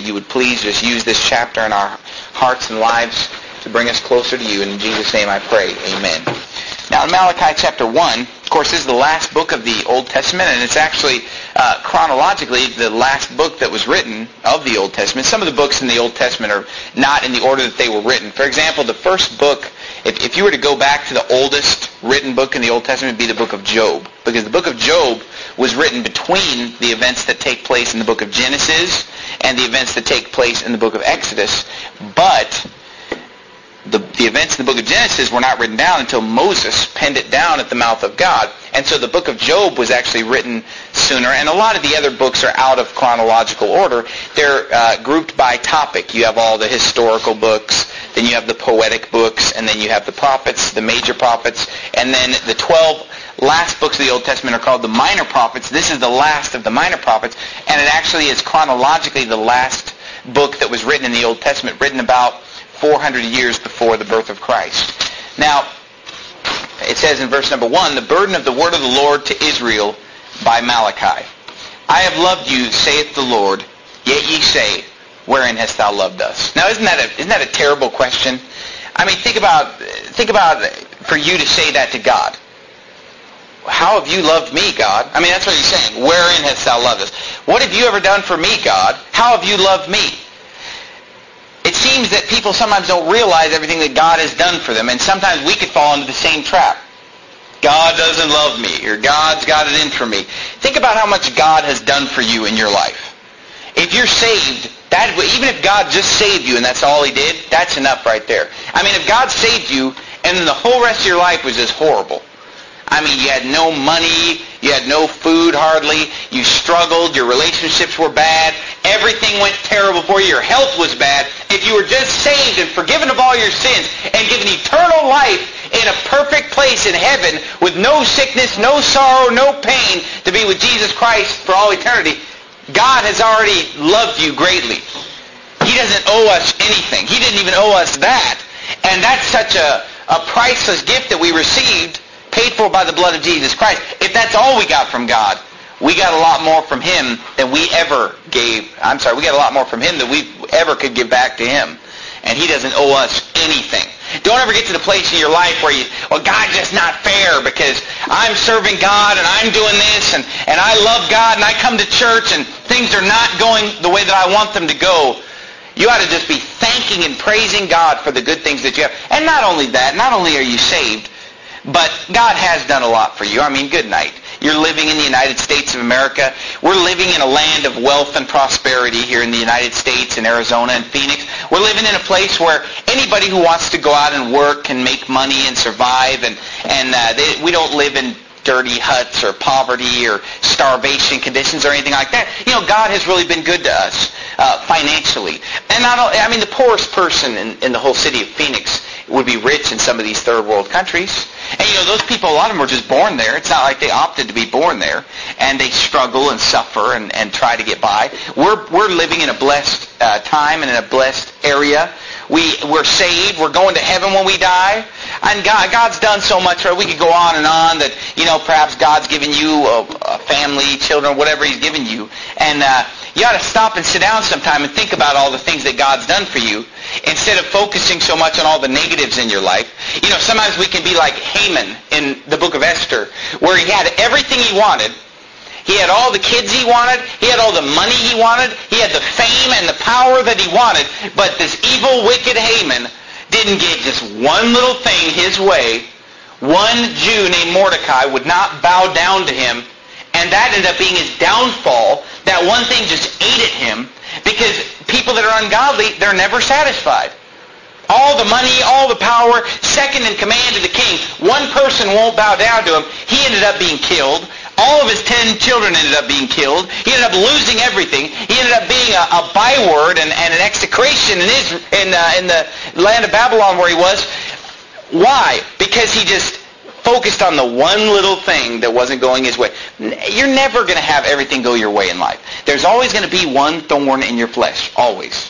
that you would please just use this chapter in our hearts and lives to bring us closer to you. And in Jesus' name I pray, amen. Now in Malachi chapter 1, of course, this is the last book of the Old Testament, and it's actually chronologically the last book that was written of the Old Testament. Some of the books in the Old Testament are not in the order that they were written. For example, the first book, if you were to go back to the oldest written book in the Old Testament, it would be the book of Job, because the book of Job was written between the events that take place in the book of Genesis and the events that take place in the book of Exodus. But the events in the book of Genesis were not written down until Moses penned it down at the mouth of God. And so the book of Job was actually written sooner. And a lot of the other books are out of chronological order. They're grouped by topic. You have all the historical books, then you have the poetic books, and then you have the prophets, the major prophets, and then the 12 last books of the Old Testament are called the minor prophets. This is the last of the minor prophets, and it actually is chronologically the last book that was written in the Old Testament, written about 400 years before the birth of Christ. Now, it says in verse number 1, the burden of the word of the Lord to Israel by Malachi. I have loved you, saith the Lord, yet ye say, wherein hast thou loved us? Now, isn't that a terrible question? I mean, think about for you to say that to God. How have you loved me, God? I mean, that's what he's saying. Wherein hast thou loved us? What have you ever done for me, God? How have you loved me? It seems that people sometimes don't realize everything that God has done for them, and sometimes we could fall into the same trap. God doesn't love me, or God's got it in for me. Think about how much God has done for you in your life. If you're saved, even if God just saved you and that's all he did, that's enough right there. I mean, if God saved you and then the whole rest of your life was just horrible. I mean, you had no money, you had no food hardly, you struggled, your relationships were bad, everything went terrible for you, your health was bad. If you were just saved and forgiven of all your sins and given eternal life in a perfect place in heaven with no sickness, no sorrow, no pain to be with Jesus Christ for all eternity, God has already loved you greatly. He doesn't owe us anything. He didn't even owe us that. And that's such a priceless gift that we received, paid for by the blood of Jesus Christ. If that's all we got from God, we got a lot more from him than we ever gave. We got a lot more from him than we ever could give back to him. And he doesn't owe us anything. Don't ever get to the place in your life where God's just not fair because I'm serving God and I'm doing this and I love God and I come to church and things are not going the way that I want them to go. You ought to just be thanking and praising God for the good things that you have. And not only that, not only are you saved, but God has done a lot for you. I mean, good night. You're living in the United States of America. We're living in a land of wealth and prosperity here in the United States, in Arizona and Phoenix. We're living in a place where anybody who wants to go out and work can make money and survive. And we don't live in dirty huts or poverty or starvation conditions or anything like that. You know, God has really been good to us financially. And the poorest person in the whole city of Phoenix would be rich in some of these third world countries. And those people, a lot of them were just born there. It's not like they opted to be born there. And they struggle and suffer and try to get by. We're living in a blessed time and in a blessed area. We're saved. We're going to heaven when we die. And God's done so much. Right? We could go on and on that, perhaps God's given you a family, children, whatever he's given you. And you ought to stop and sit down sometime and think about all the things that God's done for you instead of focusing so much on all the negatives in your life. Sometimes we can be like Haman in the book of Esther, where he had everything he wanted. He had all the kids he wanted. He had all the money he wanted. He had the fame and the power that he wanted. But this evil, wicked Haman didn't get just one little thing his way. One Jew named Mordecai would not bow down to him. And that ended up being his downfall. That one thing just ate at him. Because people that are ungodly, they're never satisfied. All the money, all the power, second in command to the king. One person won't bow down to him. He ended up being killed. All of his 10 children ended up being killed. He ended up losing everything. He ended up being a byword and an execration in the land of Babylon where he was. Why? Because he just focused on the one little thing that wasn't going his way. You're never going to have everything go your way in life. There's always going to be one thorn in your flesh. Always.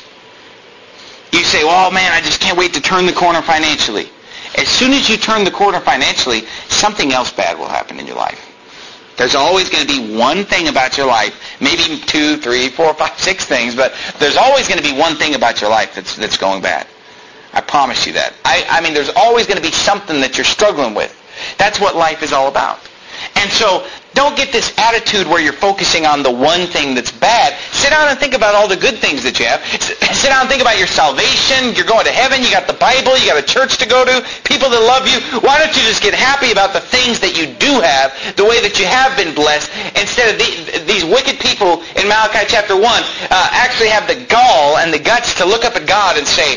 You say, well, man, I just can't wait to turn the corner financially. As soon as you turn the corner financially, something else bad will happen in your life. There's always going to be one thing about your life, maybe 2, 3, 4, 5, 6 things, but there's always going to be one thing about your life that's going bad. I promise you that. I mean, there's always going to be something that you're struggling with. That's what life is all about. And so don't get this attitude where you're focusing on the one thing that's bad. Sit down and think about all the good things that you have. Sit down and think about your salvation. You're going to heaven. You got the Bible. You got a church to go to. People that love you. Why don't you just get happy about the things that you do have, the way that you have been blessed, instead of these wicked people in Malachi chapter 1 actually have the gall and the guts to look up at God and say,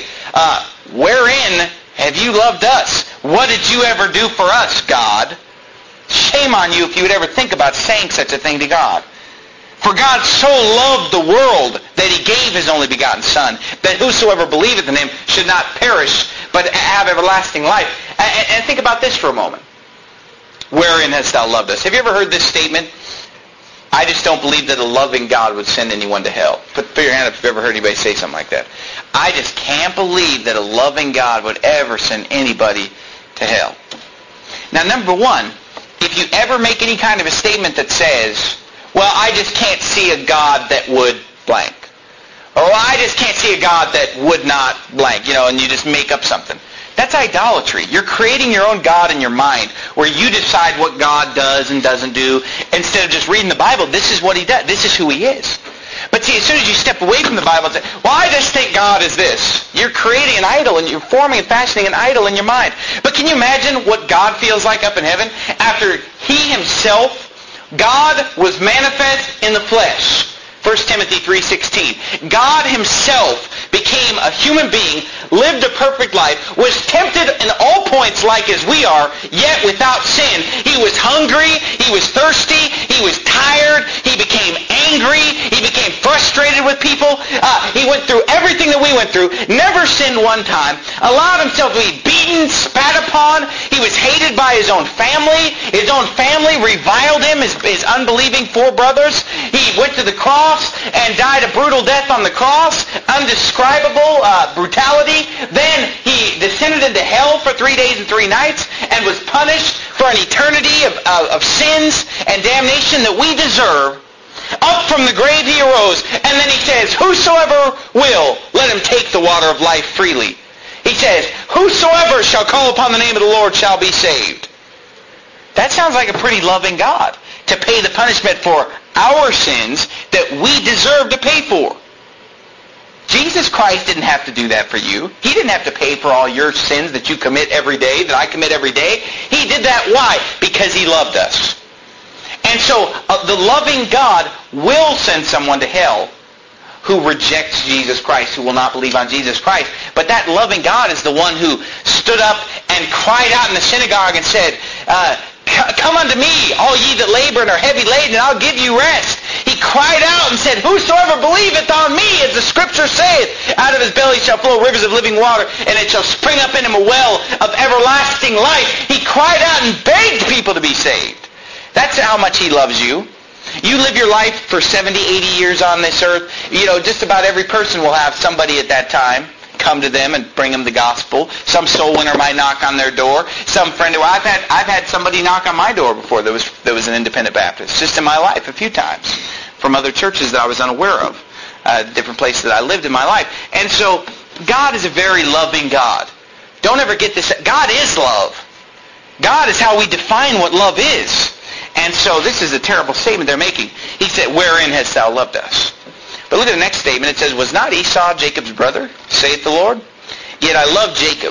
wherein have you loved us? What did you ever do for us, God? Shame on you if you would ever think about saying such a thing to God. For God so loved the world that he gave his only begotten Son, that whosoever believeth in him should not perish, but have everlasting life. And think about this for a moment. Wherein hast thou loved us? Have you ever heard this statement? I just don't believe that a loving God would send anyone to hell. Put your hand up if you've ever heard anybody say something like that. I just can't believe that a loving God would ever send anybody to hell. Now, number one, if you ever make any kind of a statement that says, well, I just can't see a God that would blank. Or I just can't see a God that would not blank, and you just make up something. That's idolatry. You're creating your own God in your mind where you decide what God does and doesn't do. Instead of just reading the Bible, this is what he does. This is who he is. But see, as soon as you step away from the Bible and say, well, I just think God is this, you're creating an idol and you're forming and fashioning an idol in your mind. But can you imagine what God feels like up in heaven after he himself, God was manifest in the flesh? 1 Timothy 3:16. God himself became a human being, lived a perfect life, was tempted in all points like as we are, yet without sin. He was hungry, he was thirsty, he was tired, he became angry, he became frustrated with people. He went through everything that we went through, never sinned one time, allowed himself to be beaten, spat upon. He was hated by his own family. His own family reviled him, his unbelieving 4 brothers. He went to the cross and died a brutal death on the cross, undescribable brutality. Then he descended into hell for 3 days and 3 nights and was punished for an eternity of sins and damnation that we deserve. Up from the grave he arose, and then he says, whosoever will, let him take the water of life freely. He says, whosoever shall call upon the name of the Lord shall be saved. That sounds like a pretty loving God, to pay the punishment for our sins that we deserve to pay for. Jesus Christ didn't have to do that for you. He didn't have to pay for all your sins that you commit every day, that I commit every day. He did that. Why? Because he loved us. And so the loving God will send someone to hell who rejects Jesus Christ, who will not believe on Jesus Christ. But that loving God is the one who stood up and cried out in the synagogue and said, come unto me, all ye that labor and are heavy laden, and I'll give you rest. He cried out and said, whosoever believeth on me, as the Scripture saith, out of his belly shall flow rivers of living water, and it shall spring up in him a well of everlasting life. He cried out and begged people to be saved. That's how much he loves you. You live your life for 70, 80 years on this earth. Just about every person will have somebody at that time come to them and bring them the gospel. Some soul winner might knock on their door. Some friend. I've had somebody knock on my door before. There was an independent Baptist just in my life a few times from other churches that I was unaware of, different places that I lived in my life. And so God is a very loving God. Don't ever get this. God is love. God is how we define what love is. And so this is a terrible statement they're making. He said, wherein hast thou loved us? But look at the next statement. It says, was not Esau Jacob's brother, saith the Lord? Yet I loved Jacob.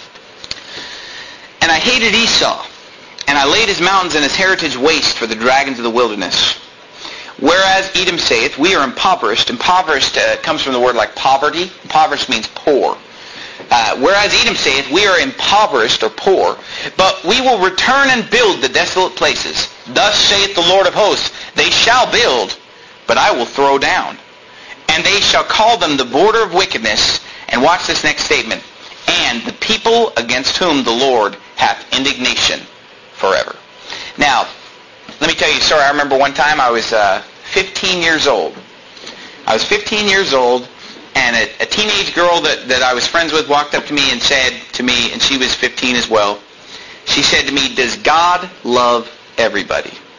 And I hated Esau. And I laid his mountains and his heritage waste for the dragons of the wilderness. Whereas Edom saith, we are impoverished. Impoverished comes from the word like poverty. Impoverished means poor. Whereas Edom saith, we are impoverished or poor, but we will return and build the desolate places. Thus saith the Lord of hosts, they shall build, but I will throw down. And they shall call them the border of wickedness. And watch this next statement. And the people against whom the Lord hath indignation forever. Now, let me tell you a story. I remember one time I was 15 years old. I was 15 years old, and a teenage girl that I was friends with walked up to me and said to me, and she was 15 as well, she said to me, does God love everybody?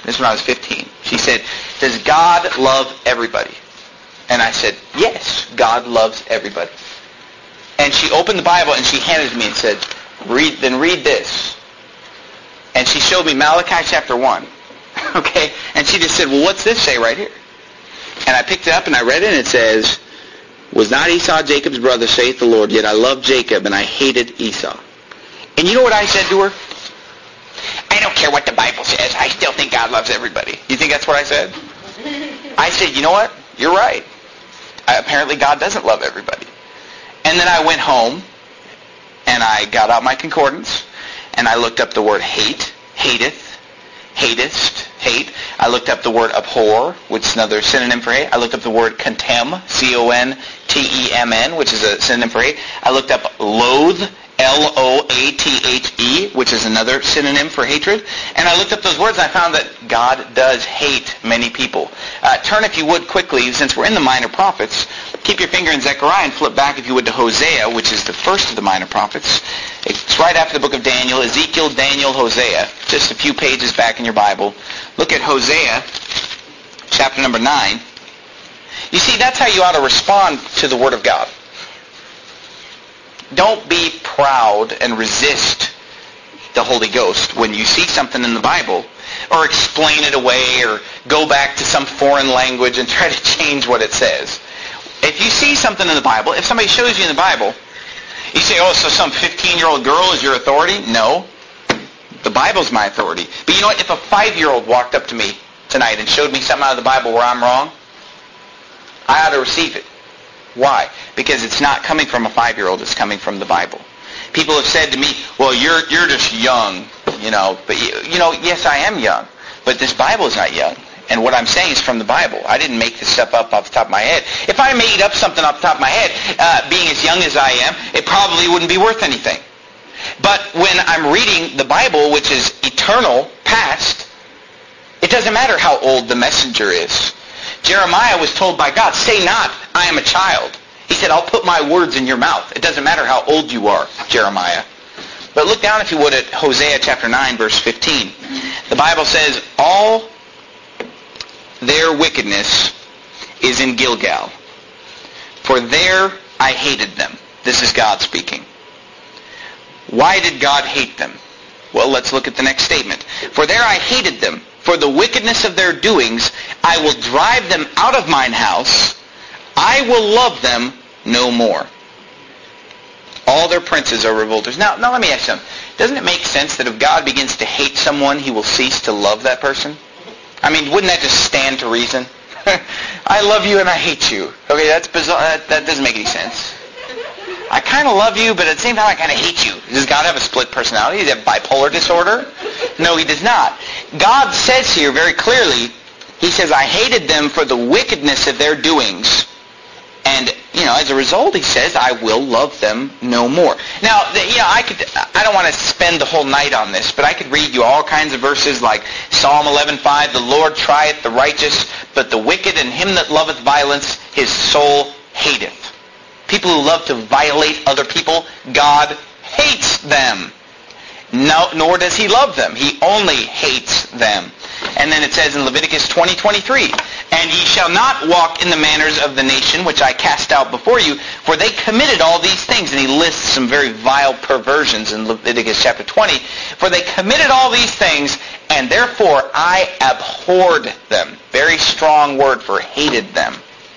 This is when I was 15. She said, does God love everybody? And I said, yes, God loves everybody. And she opened the Bible and she handed it to me and said, read this. And she showed me Malachi chapter 1. Okay? And she just said, well, what's this say right here? And I picked it up and I read it, and it says, was not Esau Jacob's brother, saith the Lord, yet I loved Jacob and I hated Esau. And you know what I said to her? I don't care what the Bible says. I still think God loves everybody. You think that's what I said? I said, you know what? You're right. Apparently God doesn't love everybody. And then I went home and I got out my concordance and I looked up the word hate, hateth, hatest, hate. I looked up the word abhor, which is another synonym for hate. I looked up the word contemn, C-O-N-T-E-M-N, which is a synonym for hate. I looked up loathe, L-O-A-T-H-E, which is another synonym for hatred. And I looked up those words and I found that God does hate many people. Turn, if you would, quickly, since we're in the minor prophets, keep your finger in Zechariah and flip back, if you would, to Hosea, which is the first of the minor prophets. It's right after the book of Daniel, Ezekiel, Daniel, Hosea. Just a few pages back in your Bible. Look at Hosea, chapter number 9. You see, that's how you ought to respond to the Word of God. Don't be proud and resist the Holy Ghost when you see something in the Bible, or explain it away, or go back to some foreign language and try to change what it says. If you see something in the Bible, if somebody shows you in the Bible, you say, oh, so some 15-year-old girl is your authority? No. The Bible's my authority. But you know what? If a 5-year-old walked up to me tonight and showed me something out of the Bible where I'm wrong, I ought to receive it. Why? Because it's not coming from a 5-year-old, it's coming from the Bible. People have said to me, well, you're just young, but yes, I am young, but this Bible is not young. And what I'm saying is from the Bible. I didn't make this stuff up off the top of my head. If I made up something off the top of my head, being as young as I am, it probably wouldn't be worth anything. But when I'm reading the Bible, which is eternal, past, it doesn't matter how old the messenger is. Jeremiah was told by God, say not, I am a child. He said, I'll put my words in your mouth. It doesn't matter how old you are, Jeremiah. But look down, if you would, at Hosea chapter 9, verse 15. The Bible says, all their wickedness is in Gilgal, for there I hated them. This is God speaking. Why did God hate them? Well, let's look at the next statement. For there I hated them. For the wickedness of their doings, I will drive them out of mine house. I will love them no more. All their princes are revolters. Now let me ask you something. Doesn't it make sense that if God begins to hate someone, he will cease to love that person? I mean, wouldn't that just stand to reason? I love you and I hate you. Okay, that's bizarre. That doesn't make any sense. I kind of love you, but at the same time I kind of hate you. Does God have a split personality? Does he have bipolar disorder? No, he does not. God says here very clearly, he says, I hated them for the wickedness of their doings. And, as a result, he says, I will love them no more. Now, I don't want to spend the whole night on this, but I could read you all kinds of verses like Psalm 11:5, the Lord trieth the righteous, but the wicked and him that loveth violence, his soul hateth. People who love to violate other people, God hates them. No, nor does he love them. He only hates them. And then it says in Leviticus 20:23, and ye shall not walk in the manners of the nation which I cast out before you, for they committed all these things. And he lists some very vile perversions in Leviticus chapter 20. For they committed all these things, and therefore I abhorred them. Very strong word for hated them.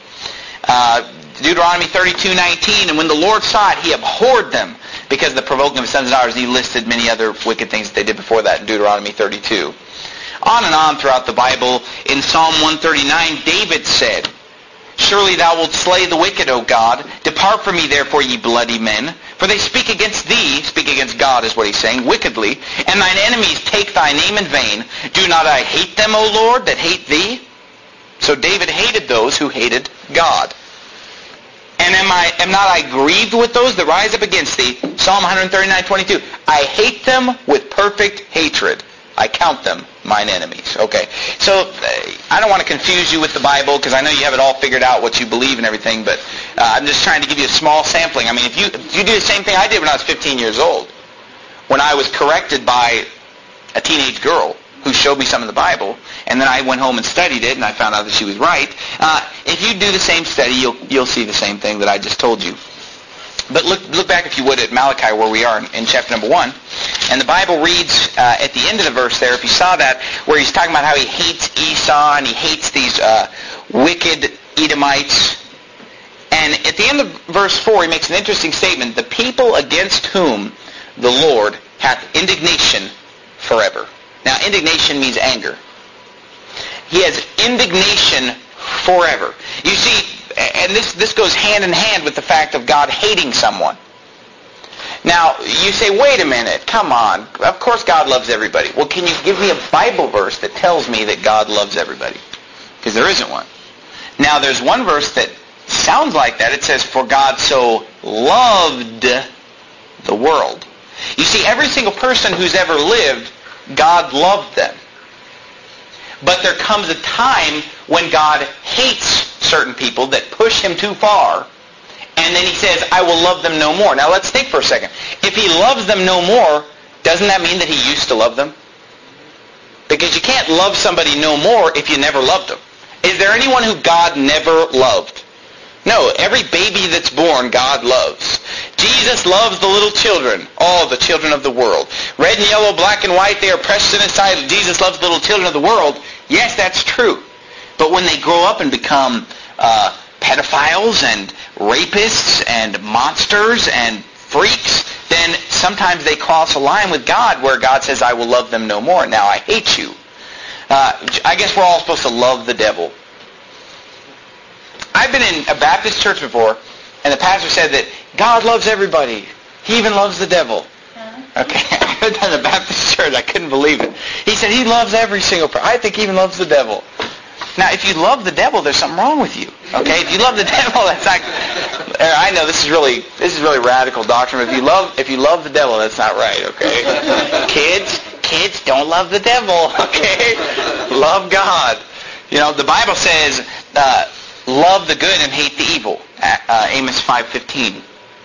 Deuteronomy 32:19, and when the Lord saw it, he abhorred them because of the provoking of his sons and daughters. He listed many other wicked things that they did before that in Deuteronomy 32. On and on throughout the Bible. In Psalm 139, David said, surely thou wilt slay the wicked, O God. Depart from me, therefore, ye bloody men. For they speak against thee, speak against God is what he's saying, wickedly. And thine enemies take thy name in vain. Do not I hate them, O Lord, that hate thee? So David hated those who hated God. And am not I grieved with those that rise up against thee? Psalm 139:22. I hate them with perfect hatred. I count them mine enemies. Okay, so I don't want to confuse you with the Bible because I know you have it all figured out what you believe and everything, but I'm just trying to give you a small sampling. I mean, if you do the same thing I did when I was 15 years old, when I was corrected by a teenage girl, who showed me some of the Bible, and then I went home and studied it, and I found out that she was right. If you do the same study, you'll see the same thing that I just told you. But look back, if you would, at Malachi, where we are in chapter number 1. And the Bible reads at the end of the verse there, if you saw that, where he's talking about how he hates Esau and he hates these wicked Edomites. And at the end of verse 4, he makes an interesting statement. The people against whom the Lord hath indignation forever. Now, indignation means anger. He has indignation forever. You see, and this goes hand in hand with the fact of God hating someone. Now, you say, wait a minute, come on. Of course God loves everybody. Well, can you give me a Bible verse that tells me that God loves everybody? Because there isn't one. Now, there's one verse that sounds like that. It says, for God so loved the world. You see, every single person who's ever lived, God loved them. But there comes a time when God hates certain people that push him too far, and then he says, I will love them no more. Now let's think for a second. If he loves them no more, doesn't that mean that he used to love them? Because you can't love somebody no more if you never loved them. Is there anyone who God never loved? No, every baby that's born, God loves. Jesus loves the little children, all the children of the world. Red and yellow, black and white, they are precious in his sight. Jesus loves the little children of the world. Yes, that's true. But when they grow up and become pedophiles and rapists and monsters and freaks, then sometimes they cross a line with God where God says, I will love them no more. Now I hate you. I guess we're all supposed to love the devil. I've been in a Baptist church before, and the pastor said that God loves everybody. He even loves the devil. Okay, I heard that in the Baptist church. I couldn't believe it. He said he loves every single person. I think he even loves the devil. Now, if you love the devil, there's something wrong with you. Okay, if you love the devil, that's not. I know this is really radical doctrine. But if you love the devil, that's not right. Okay, kids, don't love the devil. Okay, love God. You know, the Bible says, love the good and hate the evil. Amos 5:15.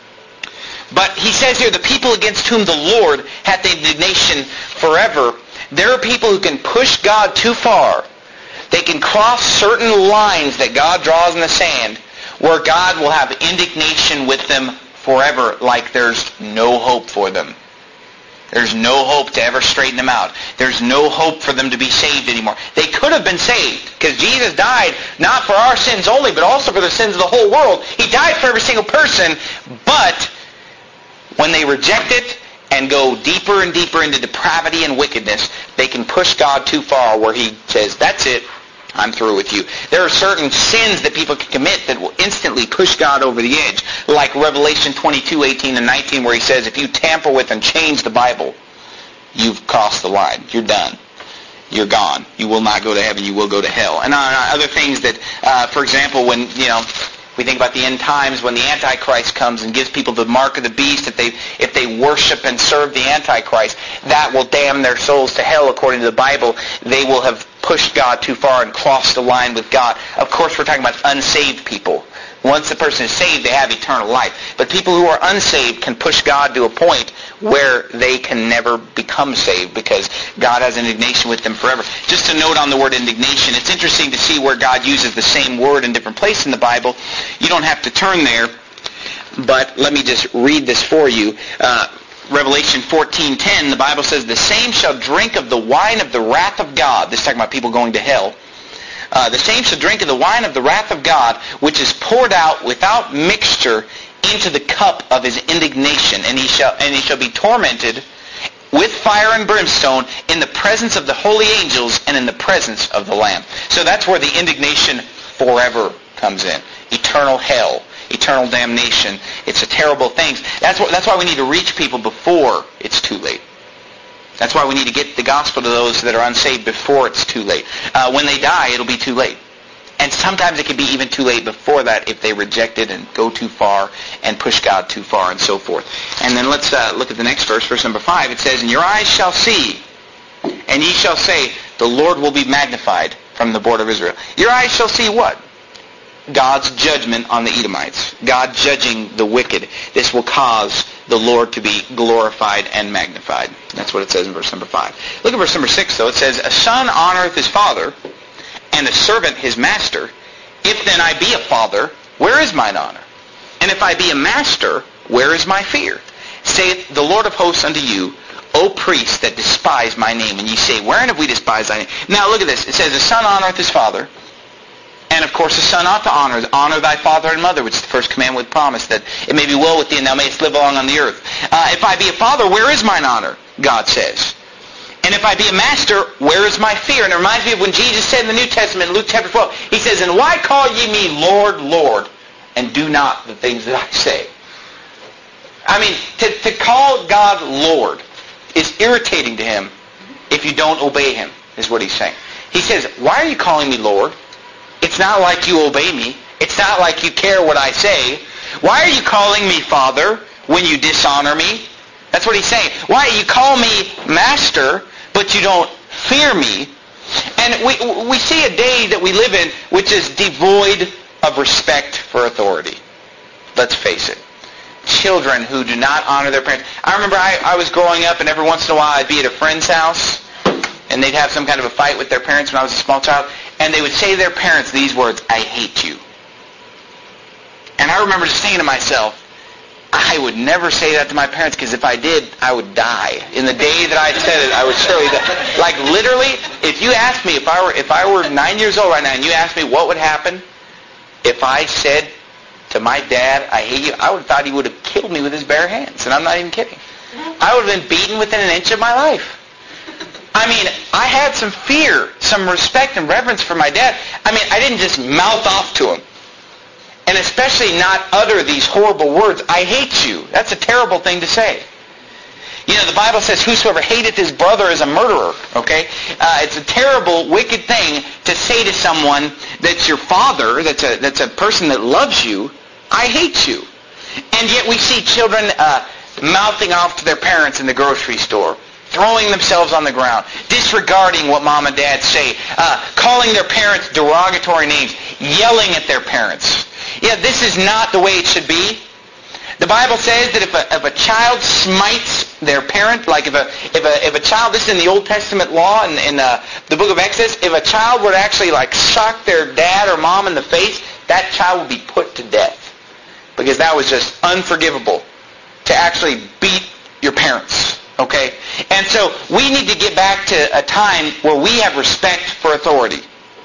But he says here, the people against whom the Lord hath indignation forever. There are people who can push God too far. They can cross certain lines that God draws in the sand where God will have indignation with them forever, like there's no hope for them. There's no hope to ever straighten them out. There's no hope for them to be saved anymore. They could have been saved because Jesus died not for our sins only, but also for the sins of the whole world. He died for every single person, but when they reject it and go deeper and deeper into depravity and wickedness, they can push God too far where he says, that's it, I'm through with you. There are certain sins that people can commit that will instantly push God over the edge, like Revelation 22:18 and 19, where he says, if you tamper with and change the Bible, you've crossed the line. You're done. You're gone. You will not go to heaven. You will go to hell. And other things that, for example, when, we think about the end times when the Antichrist comes and gives people the mark of the beast. If they worship and serve the Antichrist, that will damn their souls to hell according to the Bible. They will have pushed God too far and crossed the line with God. Of course, we're talking about unsaved people. Once the person is saved, they have eternal life. But people who are unsaved can push God to a point where they can never become saved because God has indignation with them forever. Just a note on the word indignation. It's interesting to see where God uses the same word in different places in the Bible. You don't have to turn there, but let me just read this for you. Revelation 14:10, the Bible says, the same shall drink of the wine of the wrath of God. This is talking about people going to hell. The same shall drink of the wine of the wrath of God, which is poured out without mixture into the cup of his indignation, and he shall be tormented with fire and brimstone in the presence of the holy angels and in the presence of the Lamb. So that's where the indignation forever comes in. Eternal hell, eternal damnation. It's a terrible thing. That's why we need to reach people before it's too late. That's why we need to get the gospel to those that are unsaved before it's too late. When they die, it'll be too late. And sometimes it can be even too late before that if they reject it and go too far and push God too far and so forth. And then let's look at the next verse, verse number 5. It says, and your eyes shall see, and ye shall say, the Lord will be magnified from the border of Israel. Your eyes shall see what? God's judgment on the Edomites. God judging the wicked. This will cause the Lord to be glorified and magnified. That's what it says in verse number 5. Look at verse number 6, though. It says, a son honoreth his father, and a servant his master. If then I be a father, where is mine honor? And if I be a master, where is my fear? Saith the Lord of hosts unto you, O priests that despise my name. And ye say, wherein have we despised thy name? Now look at this. It says, a son honoreth his father. And of course, a son ought to honor thy father and mother, which is the first commandment with promise, that it may be well with thee and thou mayest live long on the earth. If I be a father, where is mine honor? God says. And if I be a master, where is my fear? And it reminds me of when Jesus said in the New Testament, Luke chapter 12, he says, and why call ye me Lord, Lord, and do not the things that I say? I mean, to call God Lord is irritating to him if you don't obey him, is what he's saying. He says, why are you calling me Lord? It's not like you obey me. It's not like you care what I say. Why are you calling me Father when you dishonor me? That's what he's saying. Why you call me Master, but you don't fear me? And we see a day that we live in which is devoid of respect for authority. Let's face it. Children who do not honor their parents. I remember I was growing up, and every once in a while I'd be at a friend's house, and they'd have some kind of a fight with their parents when I was a small child, and they would say to their parents these words, I hate you. And I remember just thinking to myself, I would never say that to my parents, because if I did, I would die. In the day that I said it, I would surely die. Like literally, if you asked me, if I were 9 years old right now, and you asked me what would happen if I said to my dad, I hate you, I would have thought he would have killed me with his bare hands. And I'm not even kidding. I would have been beaten within an inch of my life. I mean, I had some fear, some respect and reverence for my dad. I mean, I didn't just mouth off to him. And especially not utter these horrible words, I hate you. That's a terrible thing to say. You know, the Bible says, whosoever hateth his brother is a murderer, okay? It's a terrible, wicked thing to say to someone that's your father, that's a person that loves you, I hate you. And yet we see children mouthing off to their parents in the grocery store, throwing themselves on the ground, disregarding what mom and dad say, calling their parents derogatory names, yelling at their parents. Yeah, this is not the way it should be. The Bible says that if a child smites their parent, like if a child, this is in the Old Testament law in the book of Exodus, if a child were to actually like sock their dad or mom in the face, that child would be put to death. Because that was just unforgivable, to actually beat your parents. Okay? And so we need to get back to a time where we have respect for authority.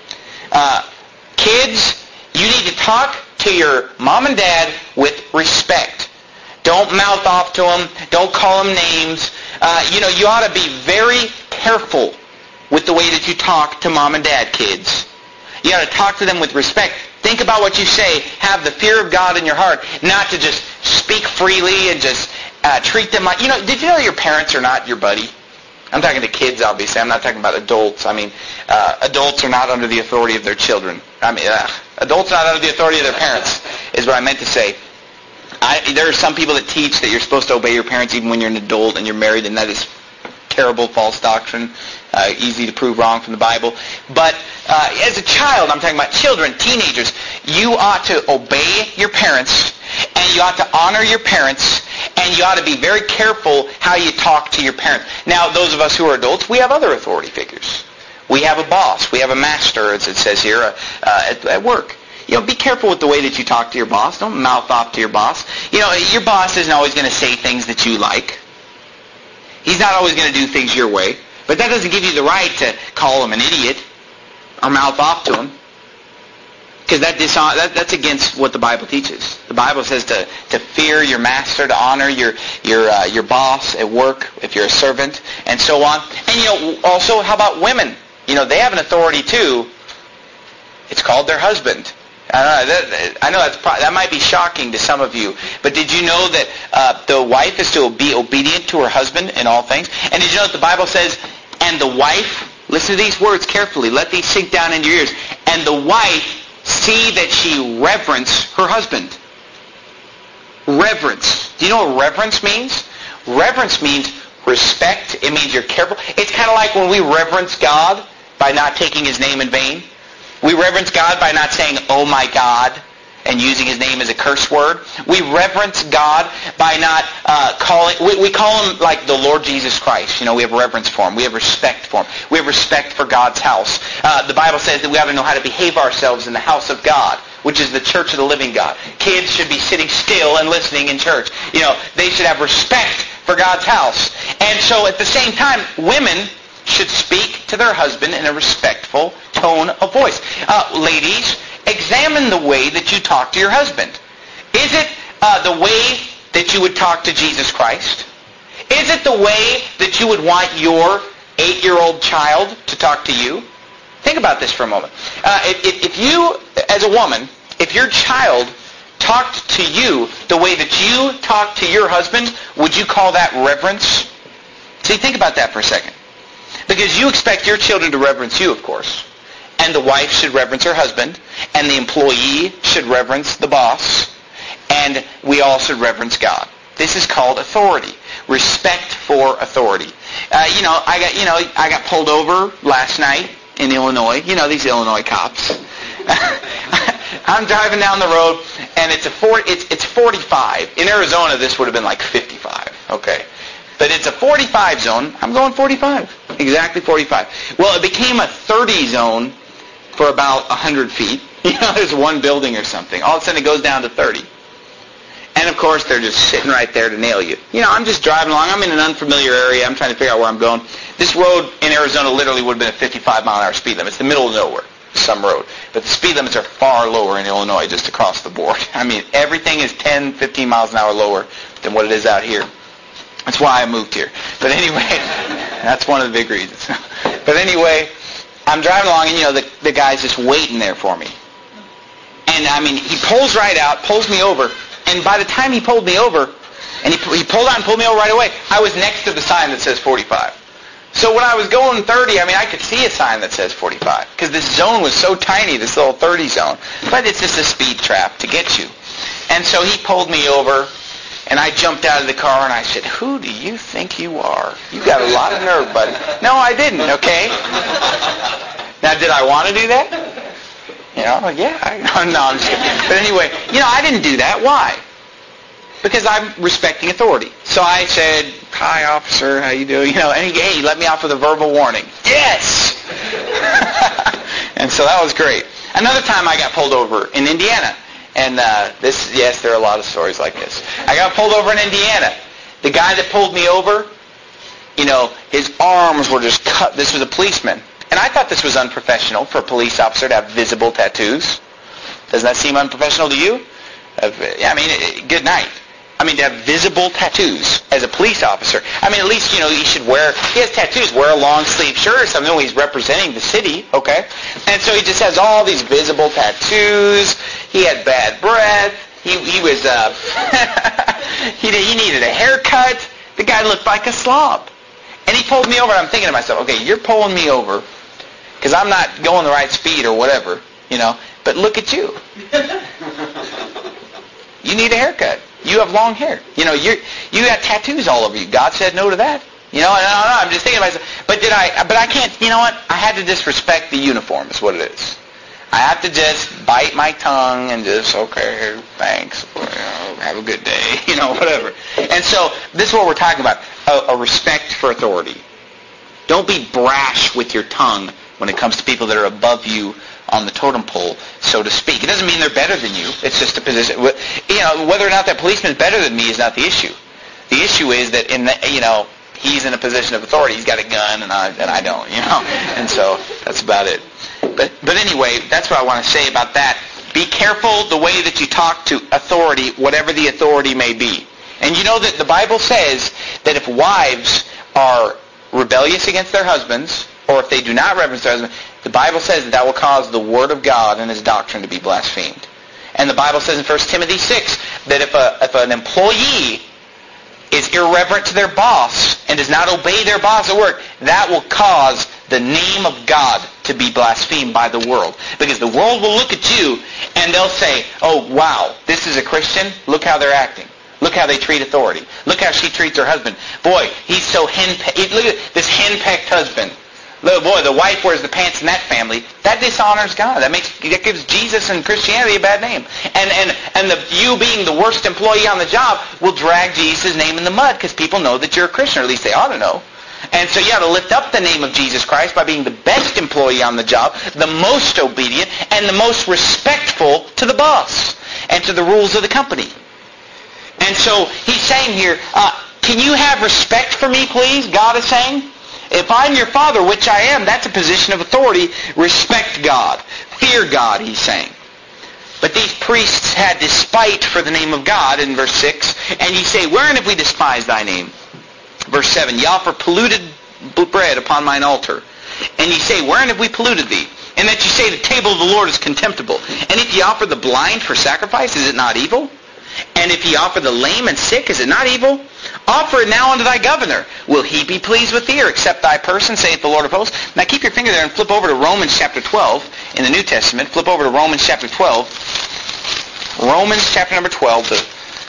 Kids, you need to talk to your mom and dad with respect. Don't mouth off to them. Don't call them names. You ought to be very careful with the way that you talk to mom and dad, kids. You ought to talk to them with respect. Think about what you say. Have the fear of God in your heart, not to just speak freely and just treat them like... did you know your parents are not your buddy? I'm talking to kids, obviously. I'm not talking about adults. I mean, adults are not under the authority of their children. I mean, adults are not under the authority of their parents, is what I meant to say. There are some people that teach that you're supposed to obey your parents even when you're an adult and you're married, and that is terrible, false doctrine, easy to prove wrong from the Bible. But as a child, I'm talking about children, teenagers, you ought to obey your parents, and you ought to honor your parents, and you ought to be very careful how you talk to your parents. Now, those of us who are adults, we have other authority figures. We have a boss. We have a master, as it says here, at work. Be careful with the way that you talk to your boss. Don't mouth off to your boss. Your boss isn't always going to say things that you like. He's not always going to do things your way. But that doesn't give you the right to call him an idiot or mouth off to him. Because that's against what the Bible teaches. The Bible says to fear your master, to honor your boss at work, if you're a servant, and so on. And also, how about women? They have an authority too. It's called their husband. I know that might be shocking to some of you, but did you know that the wife is to be obedient to her husband in all things? And did you know that the Bible says, and the wife, listen to these words carefully, let these sink down into your ears, and the wife see that she reverence her husband. Reverence. Do you know what reverence means? Reverence means respect. It means you're careful. It's kind of like when we reverence God by not taking his name in vain. We reverence God by not saying, oh my God, and using his name as a curse word. We reverence God by not we call him like the Lord Jesus Christ. We have reverence for him. We have respect for him. We have respect for God's house. The Bible says that we ought to know how to behave ourselves in the house of God, which is the church of the living God. Kids should be sitting still and listening in church. They should have respect for God's house. And so at the same time, women should speak to their husband in a respectful tone of voice. Ladies, examine the way that you talk to your husband. Is it the way that you would talk to Jesus Christ? Is it the way that you would want your 8-year-old child to talk to you? Think about this for a moment. If you, as a woman, if your child talked to you the way that you talk to your husband, would you call that reverence? See, think about that for a second. Because you expect your children to reverence you, of course. And the wife should reverence her husband. And the employee should reverence the boss. And we all should reverence God. This is called authority. Respect for authority. I got pulled over last night in Illinois. These Illinois cops. I'm driving down the road, and it's 45. In Arizona, this would have been like 55. Okay. But it's a 45 zone. I'm going 45. Exactly 45. Well, it became a 30 zone for about 100 feet. There's one building or something. All of a sudden it goes down to 30. And of course, they're just sitting right there to nail you. I'm just driving along. I'm in an unfamiliar area. I'm trying to figure out where I'm going. This road in Arizona literally would have been a 55-mile-an-hour speed limit. It's the middle of nowhere, some road. But the speed limits are far lower in Illinois, just across the board. Everything is 10, 15 miles an hour lower than what it is out here. That's why I moved here. But anyway, that's one of the big reasons. But anyway, I'm driving along, and the guy's just waiting there for me. And he pulls right out, pulls me over, and by the time he pulled me over, and he pulled out and pulled me over right away, I was next to the sign that says 45. So when I was going 30, I could see a sign that says 45, because this zone was so tiny, this little 30 zone. But it's just a speed trap to get you. And so he pulled me over, and I jumped out of the car, and I said, "Who do you think you are? You got a lot of nerve, buddy." No, I didn't, okay? Now, did I want to do that? Yeah. No, I'm just kidding. But anyway, I didn't do that. Why? Because I'm respecting authority. So I said, "Hi, officer, how you doing?" And he let me off with a verbal warning. Yes! And so that was great. Another time I got pulled over in Indiana. And there are a lot of stories like this. I got pulled over in Indiana. The guy that pulled me over, his arms were just cut. This was a policeman. And I thought this was unprofessional for a police officer to have visible tattoos. Doesn't that seem unprofessional to you? Good night. To have visible tattoos as a police officer. At least, he should he has tattoos, wear a long sleeve shirt or something when he's representing the city, okay? And so he just has all these visible tattoos. He had bad breath. He was, he needed a haircut. The guy looked like a slob. And he pulled me over, and I'm thinking to myself, okay, you're pulling me over because I'm not going the right speed or whatever, but look at you. You need a haircut. You have long hair. You got tattoos all over you. God said no to that. I'm just thinking to myself, but I can't, I had to disrespect the uniform is what it is. I have to just bite my tongue and just, okay, thanks, have a good day, whatever. And so this is what we're talking about, a respect for authority. Don't be brash with your tongue when it comes to people that are above you on the totem pole, so to speak. It doesn't mean they're better than you. It's just a position. Whether or not that policeman is better than me is not the issue. The issue is that he's in a position of authority. He's got a gun, and I don't. And so that's about it. But anyway, that's what I want to say about that. Be careful the way that you talk to authority, whatever the authority may be. And you know that the Bible says that if wives are rebellious against their husbands, or if they do not reverence their husband, the Bible says that will cause the Word of God and His doctrine to be blasphemed. And the Bible says in 1 Timothy 6 that if an employee is irreverent to their boss and does not obey their boss at work, that will cause the name of God to be blasphemed by the world. Because the world will look at you and they'll say, "Oh, wow, this is a Christian. Look how they're acting. Look how they treat authority. Look how she treats her husband. Boy, he's so henpecked. Look at this henpecked husband. The wife wears the pants in that family. That dishonors God. That gives Jesus and Christianity a bad name. And you being the worst employee on the job will drag Jesus' name in the mud because people know that you're a Christian, or at least they ought to know. And so you ought to lift up the name of Jesus Christ by being the best employee on the job, the most obedient, and the most respectful to the boss and to the rules of the company. And so he's saying here, can you have respect for me, please? God is saying. If I'm your father, which I am, that's a position of authority. Respect God. Fear God, he's saying. But these priests had despite for the name of God in verse 6. And ye say, wherein have we despised thy name? Verse 7, ye offer polluted bread upon mine altar. And ye say, wherein have we polluted thee? And that ye say, the table of the Lord is contemptible. And if ye offer the blind for sacrifice, is it not evil? And if ye offer the lame and sick, is it not evil? Offer it now unto thy governor. Will he be pleased with thee, or accept thy person, saith the Lord of hosts? Now keep your finger there and flip over to Romans chapter 12 in the New Testament. Flip over to Romans chapter 12. Romans chapter number 12, the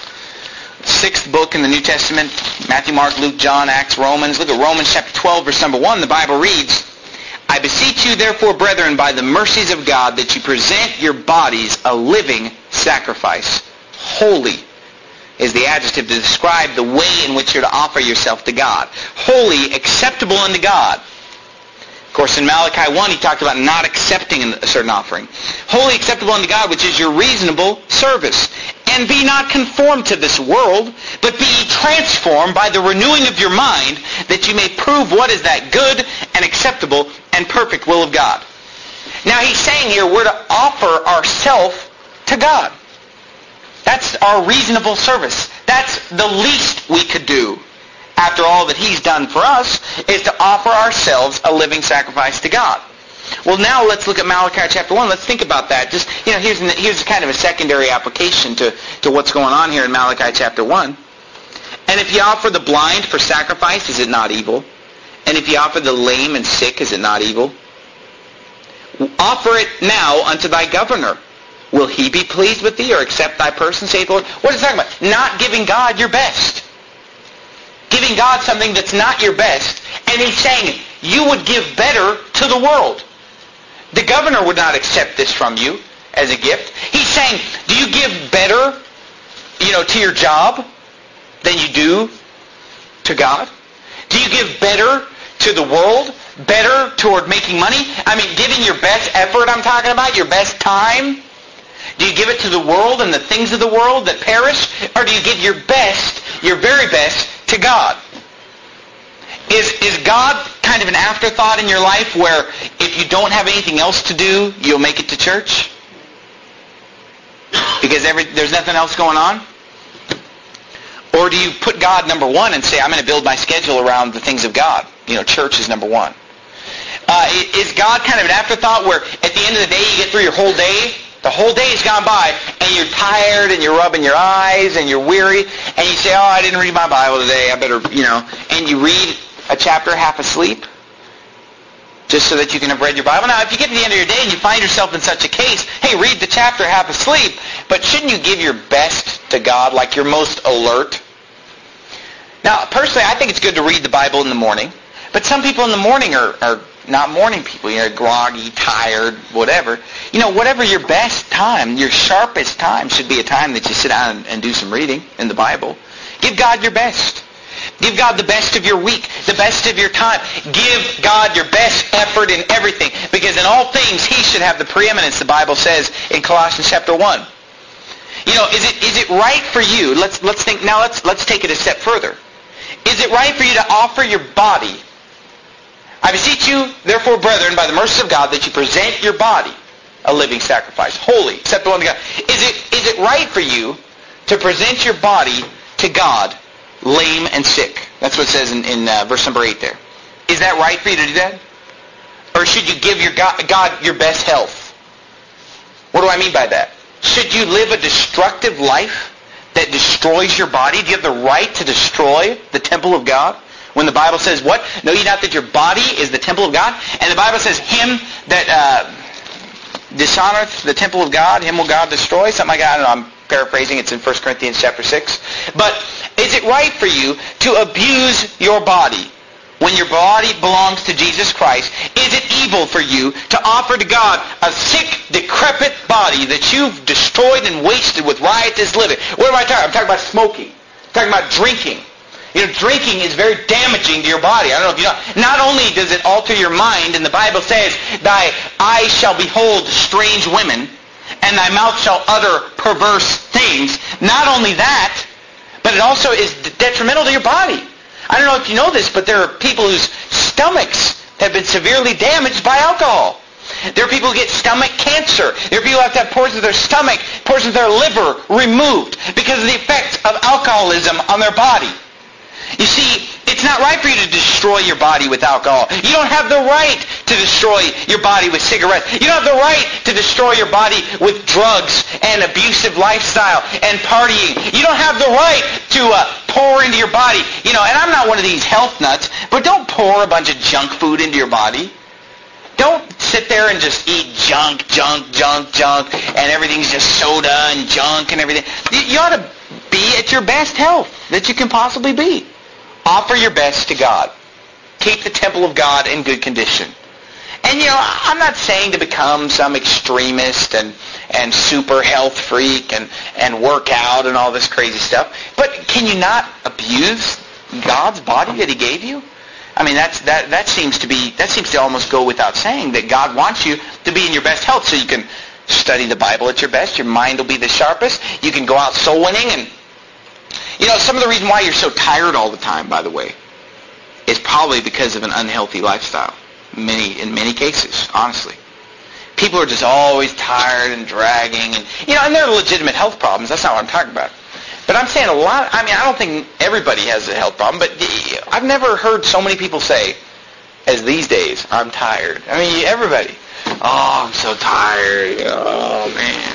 sixth book in the New Testament. Matthew, Mark, Luke, John, Acts, Romans. Look at Romans chapter 12, verse number 1. The Bible reads, I beseech you, therefore, brethren, by the mercies of God, that you present your bodies a living sacrifice. Holy is the adjective to describe the way in which you're to offer yourself to God. Holy, acceptable unto God. Of course, in Malachi 1, he talked about not accepting a certain offering. Holy, acceptable unto God, which is your reasonable service. And be not conformed to this world, but be ye transformed by the renewing of your mind, that you may prove what is that good and acceptable and perfect will of God. Now he's saying here we're to offer ourselves to God. That's our reasonable service. That's the least we could do after all that he's done for us, is to offer ourselves a living sacrifice to God. Well, now let's look at Malachi chapter 1. Let's think about that. Just, here's kind of a secondary application to what's going on here in Malachi chapter 1. And if you offer the blind for sacrifice, is it not evil? And if you offer the lame and sick, is it not evil? Offer it now unto thy governor. Will he be pleased with thee, or accept thy person, saith the Lord? What is he talking about? Not giving God your best. Giving God something that's not your best. And he's saying, you would give better to the world. The governor would not accept this from you as a gift. He's saying, do you give better, to your job than you do to God? Do you give better to the world? Better toward making money? I mean, giving your best effort, I'm talking about, your best time? Do you give it to the world and the things of the world that perish? Or do you give your best, your very best, to God? Is God kind of an afterthought in your life where if you don't have anything else to do, you'll make it to church? Because there's nothing else going on? Or do you put God number one and say, I'm going to build my schedule around the things of God? Church is number one. Is God kind of an afterthought where at the end of the day you get through your whole day? The whole day has gone by, and you're tired, and you're rubbing your eyes, and you're weary, and you say, I didn't read my Bible today, I better, and you read a chapter half asleep, just so that you can have read your Bible. Now, if you get to the end of your day and you find yourself in such a case, hey, read the chapter half asleep, but shouldn't you give your best to God, like you're most alert? Now, personally, I think it's good to read the Bible in the morning, but some people in the morning are not morning people, groggy, tired, whatever. Whatever your best time, your sharpest time should be a time that you sit down and do some reading in the Bible. Give God your best. Give God the best of your week, the best of your time. Give God your best effort in everything, because in all things he should have the preeminence, the Bible says in Colossians chapter 1. Is it right for you? Let's think now. Let's take it a step further. Is it right for you to offer your body? I beseech you, therefore, brethren, by the mercies of God, that you present your body a living sacrifice, holy, acceptable unto God. Is it right for you to present your body to God, lame and sick? That's what it says in verse number 8 there. Is that right for you to do that? Or should you give your God your best health? What do I mean by that? Should you live a destructive life that destroys your body? Do you have the right to destroy the temple of God? When the Bible says, what? Know ye not that your body is the temple of God? And the Bible says, him that dishonoreth the temple of God, him will God destroy. Something like that. I don't know, I'm paraphrasing. It's in 1 Corinthians chapter 6. But is it right for you to abuse your body? when your body belongs to Jesus Christ, is it evil for you to offer to God a sick, decrepit body that you've destroyed and wasted with riotous living? What am I talking about? I'm talking about smoking. I'm talking about drinking. Drinking is very damaging to your body. I don't know if you know. Not only does it alter your mind, and the Bible says, thy eyes shall behold strange women, and thy mouth shall utter perverse things. Not only that, but it also is detrimental to your body. I don't know if you know this, but there are people whose stomachs have been severely damaged by alcohol. There are people who get stomach cancer. There are people who have to have portions of their stomach, portions of their liver removed because of the effects of alcoholism on their body. You see, it's not right for you to destroy your body with alcohol. You don't have the right to destroy your body with cigarettes. You don't have the right to destroy your body with drugs and abusive lifestyle and partying. You don't have the right to pour into your body. And I'm not one of these health nuts, but don't pour a bunch of junk food into your body. Don't sit there and just eat junk, and everything's just soda and junk and everything. You ought to be at your best health that you can possibly be. Offer your best to God. Keep the temple of God in good condition. And, I'm not saying to become some extremist and super health freak and work out and all this crazy stuff. But can you not abuse God's body that He gave you? I mean, that seems to almost go without saying, that God wants you to be in your best health so you can study the Bible at your best. Your mind will be the sharpest. You can go out soul winning. And some of the reason why you're so tired all the time, by the way, is probably because of an unhealthy lifestyle. In many cases, honestly. People are just always tired and dragging, and there are legitimate health problems. That's not what I'm talking about. But I'm saying I don't think everybody has a health problem, but I've never heard so many people say, as these days, I'm tired. I mean, everybody. Oh, I'm so tired. Oh, man.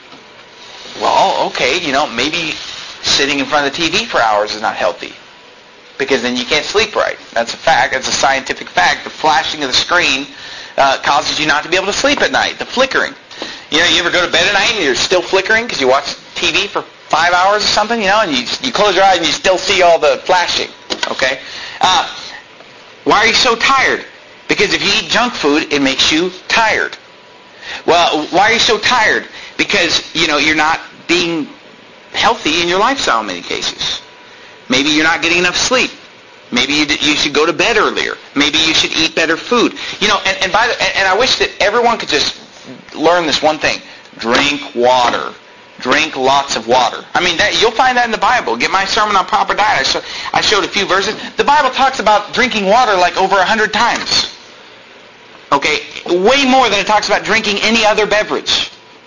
Well, okay, maybe sitting in front of the TV for hours is not healthy, because then you can't sleep right. That's a fact. That's a scientific fact. The flashing of the screen causes you not to be able to sleep at night. The flickering. You ever go to bed at night and you're still flickering because you watch TV for 5 hours or something, and you close your eyes and you still see all the flashing, okay? Why are you so tired? Because if you eat junk food, it makes you tired. Well, why are you so tired? Because, you're not being healthy in your lifestyle in many cases. Maybe you're not getting enough sleep. Maybe you should go to bed earlier. Maybe you should eat better food. And I wish that everyone could just learn this one thing. Drink water. Drink lots of water. I mean, you'll find that in the Bible. Get my sermon on proper diet. I showed a few verses. The Bible talks about drinking water like over 100 times. Okay? Way more than it talks about drinking any other beverage.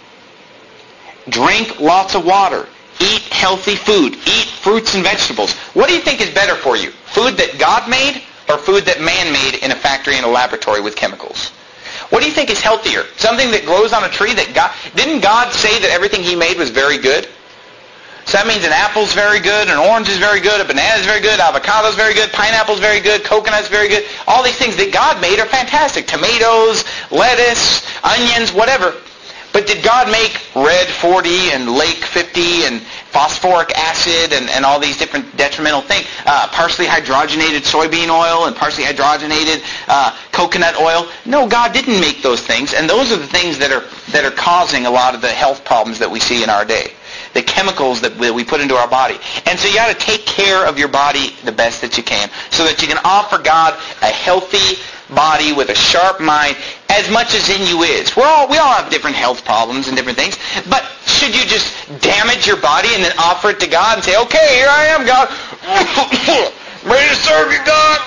Drink lots of water. Eat healthy food. Eat fruits and vegetables. What do you think is better for you? Food that God made or food that man made in a factory in a laboratory with chemicals? What do you think is healthier? Something that grows on a tree that God... Didn't God say that everything He made was very good? So that means an apple's very good, an orange is very good, a banana is very good, avocado's very good, pineapple's very good, coconut's very good. All these things that God made are fantastic. Tomatoes, lettuce, onions, whatever. But did God make red 40 and lake 50 and phosphoric acid and all these different detrimental things? Partially hydrogenated soybean oil and partially hydrogenated coconut oil? No, God didn't make those things, and those are the things that are causing a lot of the health problems that we see in our day. The chemicals that we put into our body. And so you got to take care of your body the best that you can so that you can offer God a healthy body with a sharp mind as much as in you is. We all have different health problems and different things, but should you just damage your body and then offer it to God and say, okay, here I am, God. Ready to serve you, God.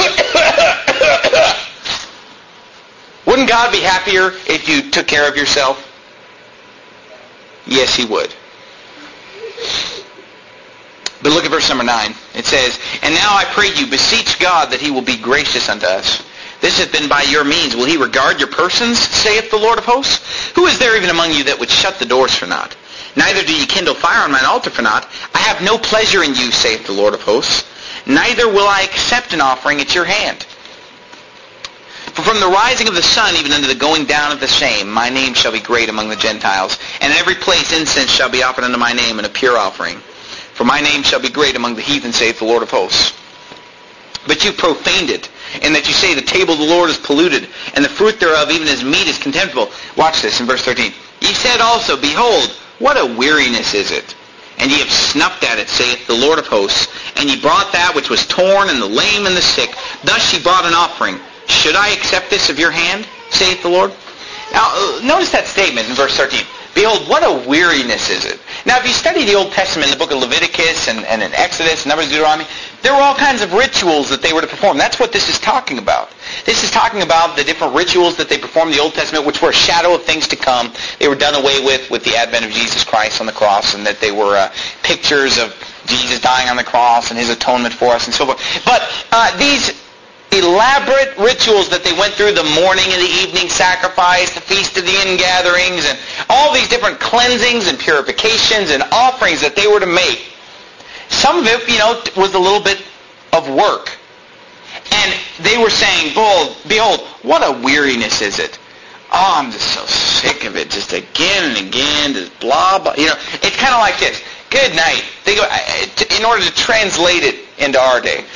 Wouldn't God be happier if you took care of yourself? Yes, He would. But look at verse number 9. It says, and now I pray you, beseech God that He will be gracious unto us. This hath been by your means. Will He regard your persons, saith the Lord of hosts? Who is there even among you that would shut the doors for naught? Neither do ye kindle fire on mine altar for naught. I have no pleasure in you, saith the Lord of hosts. Neither will I accept an offering at your hand. For from the rising of the sun even unto the going down of the same, my name shall be great among the Gentiles, and in every place incense shall be offered unto my name, and a pure offering. For my name shall be great among the heathen, saith the Lord of hosts. But you profaned it, in that you say the table of the Lord is polluted, and the fruit thereof, even his meat, is contemptible. Watch this in verse 13. Ye said also, Behold, what a weariness is it! And ye have snuffed at it, saith the Lord of hosts. And ye brought that which was torn, and the lame, and the sick. Thus ye brought an offering. Should I accept this of your hand, saith the Lord? Now, notice that statement in verse 13. Behold, what a weariness is it. Now, if you study the Old Testament, in the book of Leviticus and in Exodus, Numbers, Deuteronomy, there were all kinds of rituals that they were to perform. That's what this is talking about. This is talking about the different rituals that they performed in the Old Testament, which were a shadow of things to come. They were done away with the advent of Jesus Christ on the cross, and that they were pictures of Jesus dying on the cross and his atonement for us and so forth. But these elaborate rituals that they went through, the morning and the evening sacrifice, the feast of the ingatherings, and all these different cleansings and purifications and offerings that they were to make, some of it, was a little bit of work. And they were saying, Behold, what a weariness is it. Oh, I'm just so sick of it, just again and again, just blah, blah. It's kind of like this. Good night. In order to translate it into our day,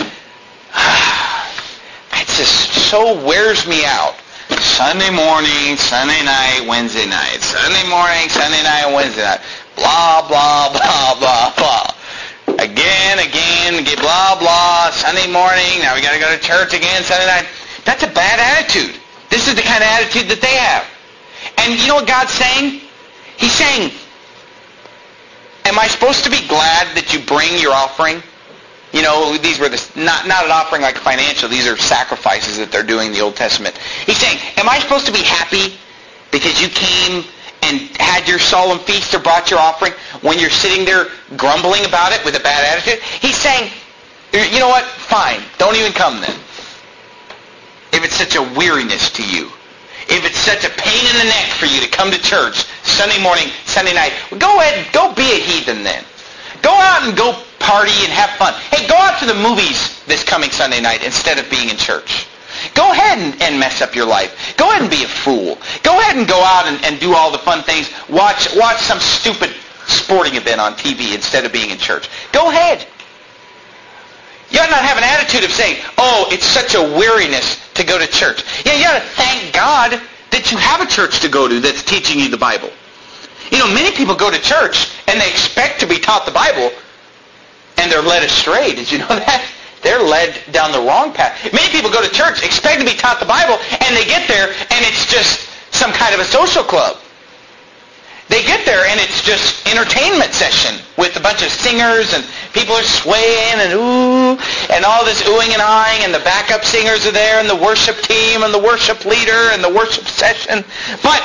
it just so wears me out. Sunday morning, Sunday night, Wednesday night. Sunday morning, Sunday night, Wednesday night. Blah, blah, blah, blah, blah. Again, get blah, blah. Sunday morning, now we got to go to church again Sunday night. That's a bad attitude. This is the kind of attitude that they have. And you know what God's saying? He's saying, am I supposed to be glad that you bring your offering? These were not an offering like financial. These are sacrifices that they're doing in the Old Testament. He's saying, am I supposed to be happy because you came and had your solemn feast or brought your offering when you're sitting there grumbling about it with a bad attitude? He's saying, you know what? Fine. Don't even come then. If it's such a weariness to you. If it's such a pain in the neck for you to come to church Sunday morning, Sunday night, go ahead, go be a heathen then. Go out and go party and have fun. Hey, go out to the movies this coming Sunday night instead of being in church. Go ahead and mess up your life. Go ahead and be a fool. Go ahead and go out and do all the fun things. Watch some stupid sporting event on TV instead of being in church. Go ahead. You ought not have an attitude of saying, oh, it's such a weariness to go to church. Yeah, you ought to thank God that you have a church to go to that's teaching you the Bible. Many people go to church and they expect to be taught the Bible, and they're led astray. Did you know that? They're led down the wrong path. Many people go to church, expect to be taught the Bible, and they get there, and it's just some kind of a social club. They get there, and it's just entertainment session with a bunch of singers, and people are swaying, and ooh, and all this oohing and ahhing, and the backup singers are there, and the worship team, and the worship leader, and the worship session. But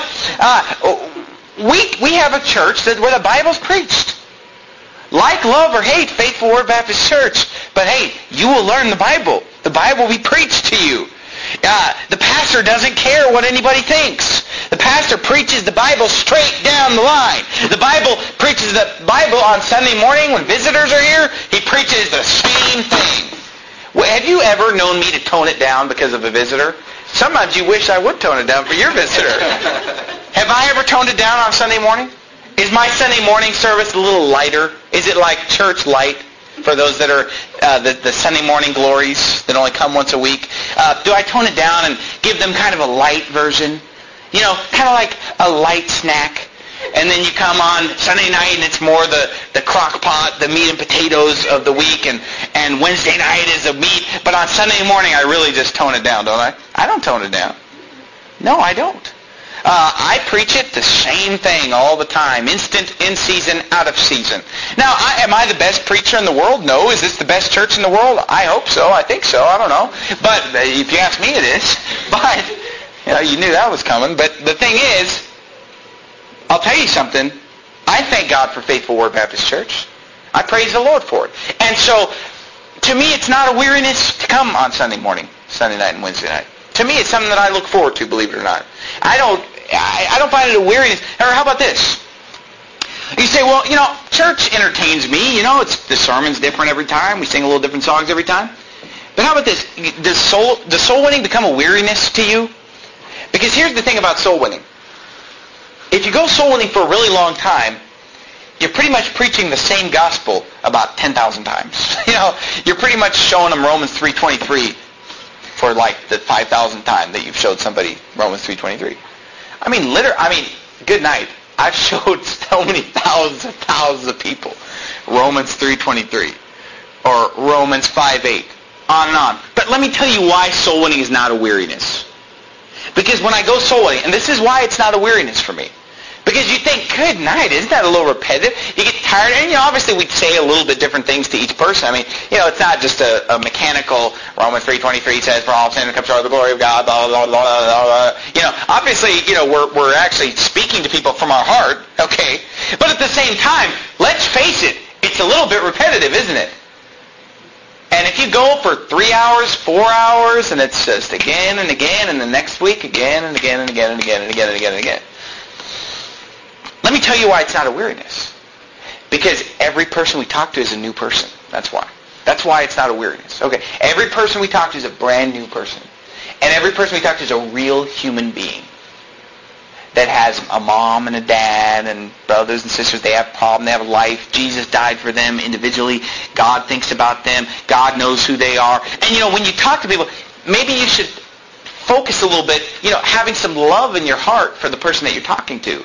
we have a church where the Bible's preached. Like, love, or hate Faithful Word Baptist Church. But hey, you will learn the Bible. The Bible will be preached to you. The pastor doesn't care what anybody thinks. The pastor preaches the Bible straight down the line. The Bible preaches the Bible on Sunday morning when visitors are here. He preaches the same thing. Well, have you ever known me to tone it down because of a visitor? Sometimes you wish I would tone it down for your visitor. Have I ever toned it down on Sunday morning? Is my Sunday morning service a little lighter? Is it like church light for those that are the Sunday morning glories that only come once a week? Do I tone it down and give them kind of a light version? Kind of like a light snack. And then you come on Sunday night and it's more the crock pot, the meat and potatoes of the week, and Wednesday night is the meat. But on Sunday morning I really just tone it down, don't I? I don't tone it down. No, I don't. I preach it the same thing all the time. Instant, in season, out of season. Now, am I the best preacher in the world? No. Is this the best church in the world? I hope so. I think so. I don't know. But if you ask me, it is. But, you knew that was coming. But the thing is, I'll tell you something. I thank God for Faithful Word Baptist Church. I praise the Lord for it. And so, to me, it's not a weariness to come on Sunday morning, Sunday night, and Wednesday night. To me, it's something that I look forward to, believe it or not. I don't find it a weariness. Or how about this? You say, well, church entertains me. The sermon's different every time. We sing a little different songs every time. But how about this? Does soul winning become a weariness to you? Because here's the thing about soul winning. If you go soul winning for a really long time, you're pretty much preaching the same gospel about 10,000 times. You're pretty much showing them Romans 3:23 for like the 5,000th time that you've showed somebody Romans 3:23. Good night. I've showed so many thousands of people Romans 3:23 or Romans 5:8, on and on. But let me tell you why soul winning is not a weariness. Because when I go soul winning, and this is why it's not a weariness for me, because you think, good night, isn't that a little repetitive? You get tired, and obviously we'd say a little bit different things to each person. It's not just a mechanical, Romans 3:23 says, for all sin comes short of the glory of God, blah, blah, blah, blah, blah. Obviously, we're actually speaking to people from our heart, okay? But at the same time, let's face it, it's a little bit repetitive, isn't it? And if you go for 3 hours, 4 hours, and it's just again and again, and the next week again and again and again and again and again and again and again. Let me tell you why it's not a weariness. Because every person we talk to is a new person. That's why. That's why it's not a weariness. Okay. Every person we talk to is a brand new person. And every person we talk to is a real human being that has a mom and a dad and brothers and sisters. They have problems. They have a life. Jesus died for them individually. God thinks about them. God knows who they are. And, when you talk to people, maybe you should focus a little bit, having some love in your heart for the person that you're talking to.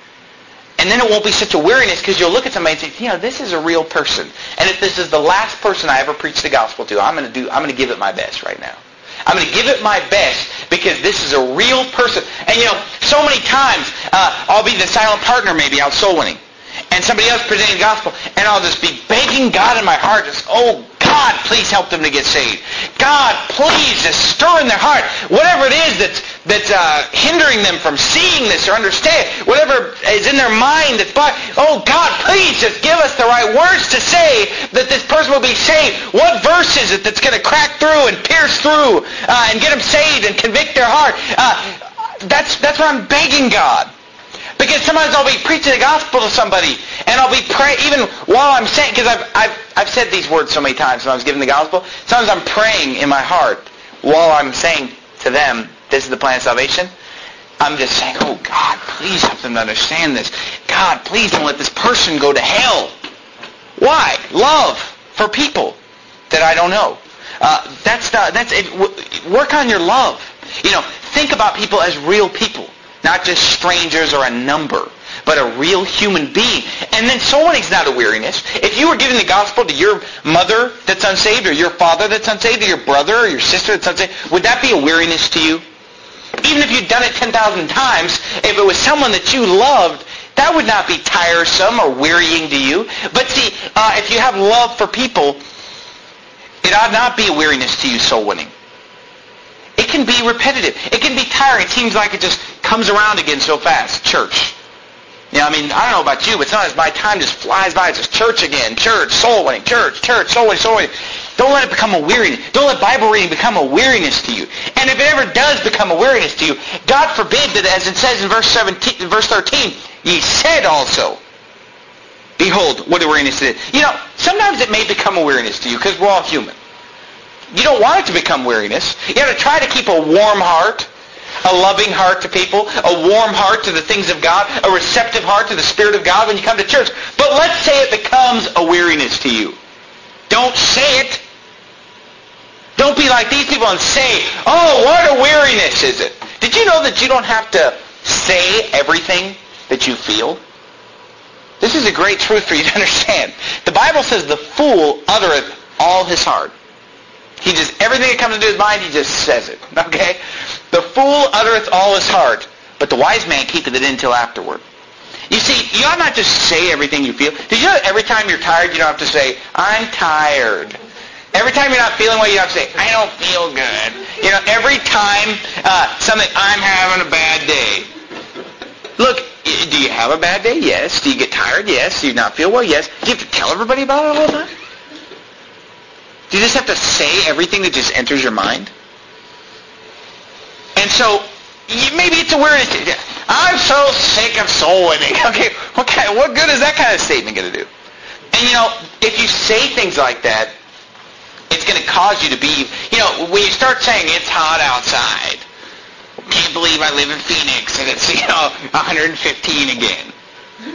And then it won't be such a weariness because you'll look at somebody and say, this is a real person. And if this is the last person I ever preach the gospel to, I'm going to give it my best right now. I'm going to give it my best because this is a real person. And so many times I'll be the silent partner maybe out soul winning. And somebody else presenting the gospel, and I'll just be begging God in my heart, oh God, please help them to get saved. God, please just stir in their heart whatever it is that's hindering them from seeing this or understand, whatever is in their mind that's oh God, please just give us the right words to say that this person will be saved. What verse is it that's going to crack through and pierce through and get them saved and convict their heart? That's what I'm begging God. Because sometimes I'll be preaching the gospel to somebody, and I'll be praying, even while I'm saying, because I've said these words so many times when I was giving the gospel, sometimes I'm praying in my heart while I'm saying to them, this is the plan of salvation. I'm just saying, oh God, please help them to understand this. God, please don't let this person go to hell. Why? Love for people that I don't know. That's it. Work on your love. Think about people as real people. Not just strangers or a number, but a real human being. And then soul winning's not a weariness. If you were giving the gospel to your mother that's unsaved, or your father that's unsaved, or your brother or your sister that's unsaved, would that be a weariness to you? Even if you'd done it 10,000 times, if it was someone that you loved, that would not be tiresome or wearying to you. But see, if you have love for people, it ought not be a weariness to you, soul winning. It can be repetitive. It can be tiring. It seems like it just comes around again so fast. Church. I don't know about you, but sometimes my time just flies by. It's just church again. Church, soul winning. Church, soul winning, soul winning. Don't let it become a weariness. Don't let Bible reading become a weariness to you. And if it ever does become a weariness to you, God forbid that, as it says in verse 13, ye said also, behold, what a weariness it is. Sometimes it may become a weariness to you because we're all human. You don't want it to become weariness. You have to try to keep a warm heart, a loving heart to people, a warm heart to the things of God, a receptive heart to the Spirit of God when you come to church. But let's say it becomes a weariness to you. Don't say it. Don't be like these people and say, oh, what a weariness is it. Did you know that you don't have to say everything that you feel? This is a great truth for you to understand. The Bible says the fool uttereth all his heart. Everything that comes into his mind, he just says it. Okay? The fool uttereth all his heart, but the wise man keepeth it in till afterward. You see, you ought not just say everything you feel. Did you know that every time you're tired, you don't have to say, I'm tired. Every time you're not feeling well, you don't have to say, I don't feel good. Every time I'm having a bad day. Look, do you have a bad day? Yes. Do you get tired? Yes. Do you not feel well? Yes. Do you have to tell everybody about it all the time? Do you just have to say everything that just enters your mind? And so, maybe it's a weariness. I'm so sick of soul winning. Okay, what good is that kind of statement going to do? And if you say things like that, it's going to cause you to be, when you start saying it's hot outside, can't believe I live in Phoenix and it's, 115 again.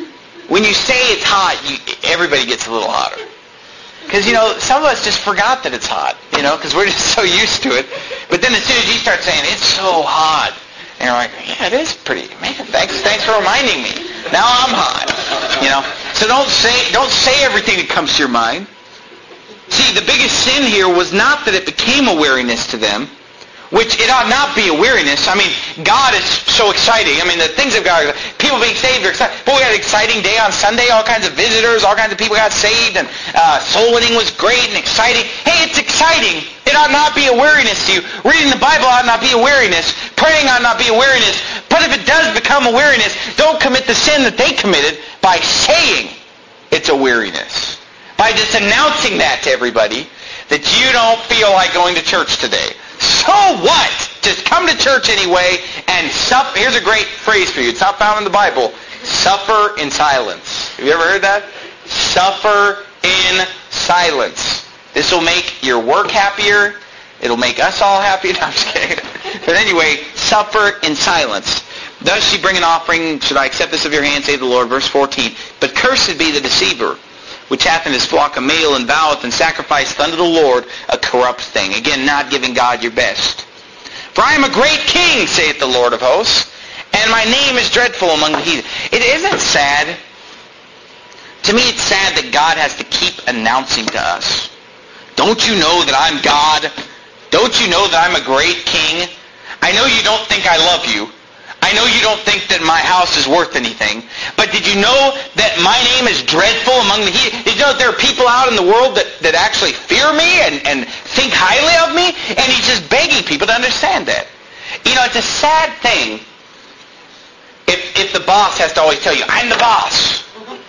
when you say it's hot, everybody gets a little hotter. Because, some of us just forgot that it's hot, because we're just so used to it. But then as soon as you start saying, it's so hot, and you're like, yeah, it is pretty, man, thanks for reminding me. Now I'm hot, So don't say everything that comes to your mind. See, the biggest sin here was not that it became a weariness to them, which it ought not be a weariness. I mean, God is so exciting. I mean, the things of God, people being saved are exciting. Boy, we had an exciting day on Sunday. All kinds of visitors, all kinds of people got saved, and soul winning was great and exciting. Hey, it's exciting. It ought not be a weariness to you. Reading the Bible ought not be a weariness. Praying ought not be a weariness. But if it does become a weariness, don't commit the sin that they committed by saying it's a weariness. By just announcing that to everybody, that you don't feel like going to church today. So what? Just come to church anyway and suffer. Here's a great phrase for you. It's not found in the Bible. Suffer in silence. Have you ever heard that? Suffer in silence. This will make your work happier. It'll make us all happy. No, I'm just kidding. But anyway, suffer in silence. Thus ye bring an offering. Should I accept this of your hand, saith the Lord. Verse 14. But cursed be the deceiver, which hath in his flock a male, and voweth and sacrificeth unto the Lord a corrupt thing. Again, not giving God your best. For I am a great king, saith the Lord of hosts, and my name is dreadful among the heathen. Isn't it sad? To me, it's sad that God has to keep announcing to us, don't you know that I'm God? Don't you know that I'm a great king? I know you don't think I love you. I know you don't think that my house is worth anything, but did you know that my name is dreadful among the heathen? Did you know that there are people out in the world that actually fear me and think highly of me? And he's just begging people to understand that. It's a sad thing if the boss has to always tell you, I'm the boss.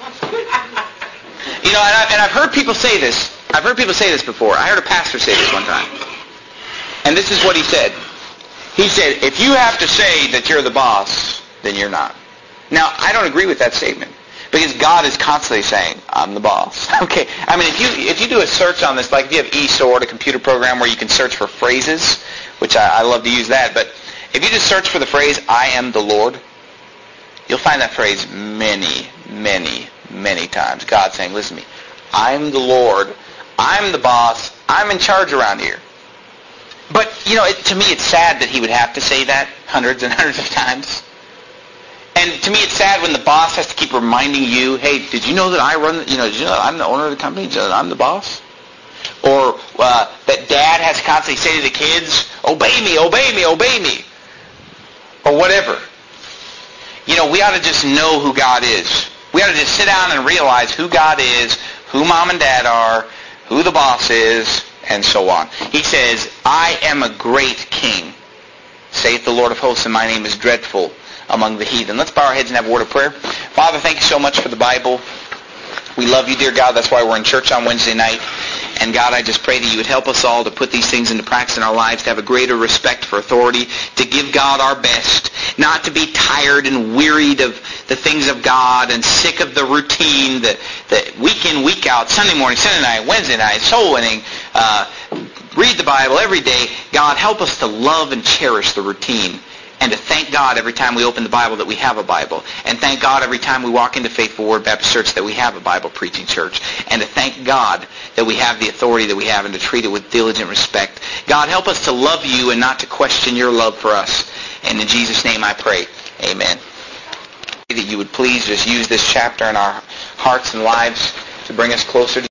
And I've heard people say this. I've heard people say this before. I heard a pastor say this one time. And this is what he said. He said, if you have to say that you're the boss, then you're not. Now, I don't agree with that statement. Because God is constantly saying, I'm the boss. Okay. I mean, if you do a search on this, like if you have eSword, a computer program where you can search for phrases, which I love to use that, but if you just search for the phrase, I am the Lord, you'll find that phrase many, many, many times. God saying, listen to me, I'm the Lord, I'm the boss, I'm in charge around here. But, to me it's sad that he would have to say that hundreds and hundreds of times. And to me it's sad when the boss has to keep reminding you, hey, did you know that I run, did you know that I'm the owner of the company? Did you know that I'm the boss? Or that dad has to constantly say to the kids, obey me, obey me, obey me. Or whatever. We ought to just know who God is. We ought to just sit down and realize who God is, who mom and dad are, who the boss is, and so on. He says, I am a great king, saith the Lord of hosts, and my name is dreadful among the heathen. Let's bow our heads and have a word of prayer. Father, thank you so much for the Bible. We love you, dear God. That's why we're in church on Wednesday night. And God, I just pray that you would help us all to put these things into practice in our lives, to have a greater respect for authority, to give God our best, not to be tired and wearied of the things of God and sick of the routine, the week in, week out, Sunday morning, Sunday night, Wednesday night, soul winning, read the Bible every day. God, help us to love and cherish the routine, and to thank God every time we open the Bible that we have a Bible. And thank God every time we walk into Faithful Word Baptist Church that we have a Bible preaching church. And to thank God that we have the authority that we have and to treat it with diligent respect. God, help us to love you and not to question your love for us. And in Jesus' name I pray. Amen. That you would please just use this chapter in our hearts and lives to bring us closer to